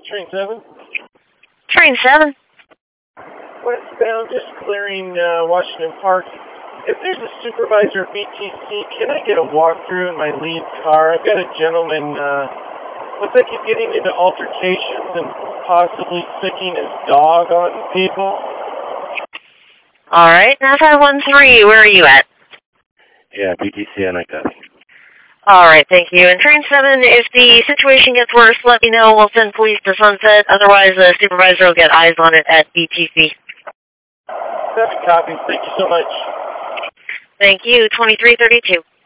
Train 7? Train 7? Westbound, just clearing Washington Park. If there's a supervisor at BTC, can I get a walkthrough in my lead car? I've got a gentleman, looks like he's getting into altercations and possibly sticking his dog on people. Alright, now 513, where are you at? Yeah, BTC, I got it. Alright, thank you. And Train 7, if the situation gets worse, let me know. We'll send police to Sunset. Otherwise, the supervisor will get eyes on it at BTC. That's a copy. Thank you so much. Thank you. 2332.